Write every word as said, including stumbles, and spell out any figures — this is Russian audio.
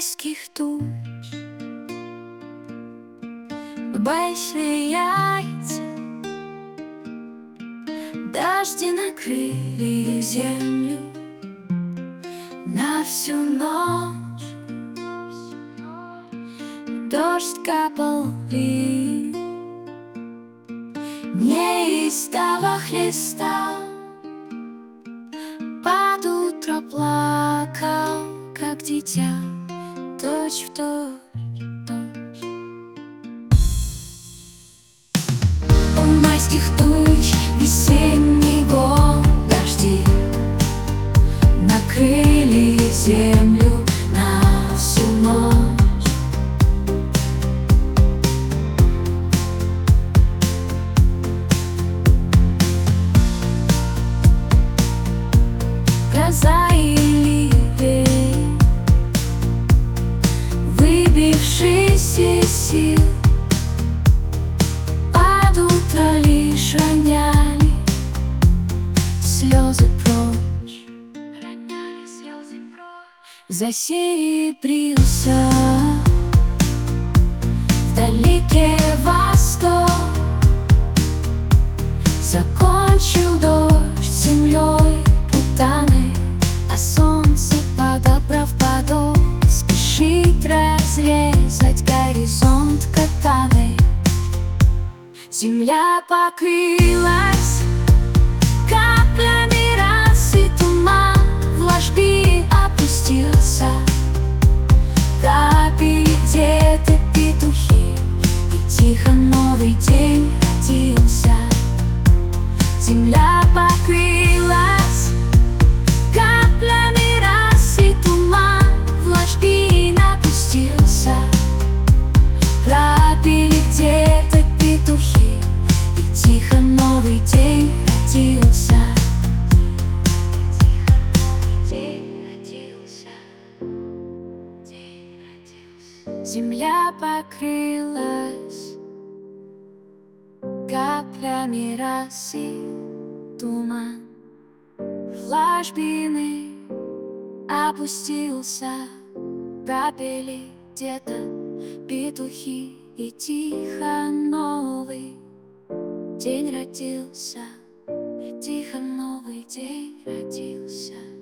майских туч большие яйца, дожди накрыли землю на всю ночь. Дождь капал и неистово хлестал, под утро плакал, как дитя, точь в точь. У майских туч весенний год, дожди накрыли землю на всю ночь. Гроза и ливень, выбившись из сил, под утро лишь роняли слезы прочь. Роняли слезы прочь. Засеребрился вдалеке восток, закончил дождь землей путаной, а солнце, подобрав подол, спешит разрезать горизонт катаной. Земля покрылась каплями росы, туман в ложбине опустился, пропели где-то петухи, и тихо новый день родился. Земля покрылась каплями росы, туман в ложбине опустился, пропели где-то петухи, и тихо новый день родился. Земля покрылась каплями росы, туман в ложбины опустился, пропели где-то петухи, и тихо новый день родился, и тихо новый день родился.